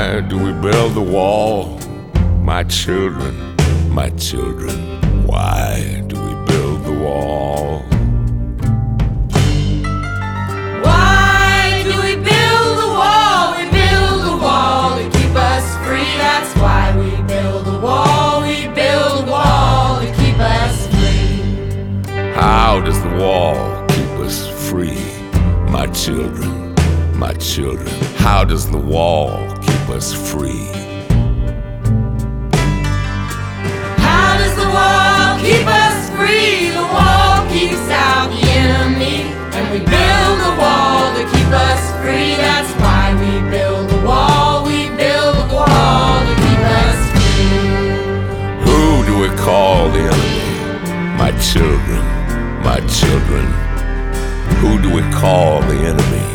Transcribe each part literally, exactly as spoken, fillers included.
Why do we build the wall? My children, my children, why do we build the wall? Why do we build the wall? We build the wall to keep us free. That's why we build the wall. We build the wall to keep us free. How does the wall keep us free? My children, my children, how does the wall keep us free? How does the wall keep us free? The wall keeps out the enemy. And we build the wall to keep us free. That's why we build the wall. We build the wall to keep us free. Who do we call the enemy? My children, my children, who do we call the enemy?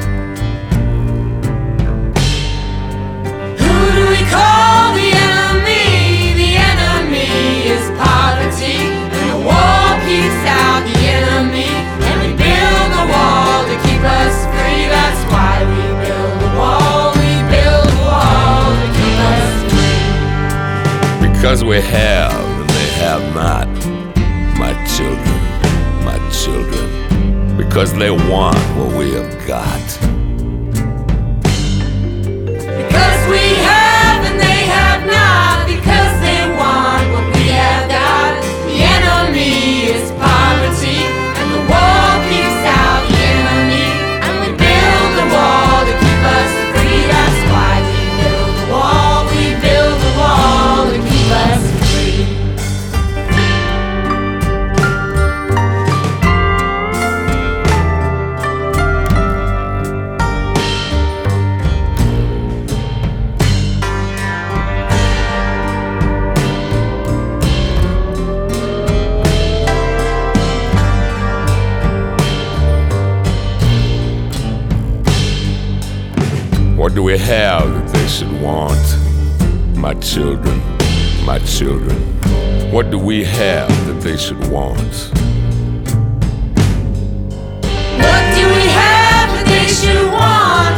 Who do we call the enemy? The enemy is poverty. And the wall keeps out the enemy. And we build the wall to keep us free. That's why we build the wall. We build the wall to keep us free. Because we have and they have not. My children, my children, because they want what we have got. Because we have and they have not. Because they want what we have got. The enemy is poverty. And the wall keeps out the enemy. And we build the wall to keep us free. That's why we build the wall. We build the wall to keep us free. What do we have that they should want? My children, my children, what do we have that they should want? What do we have that they should want?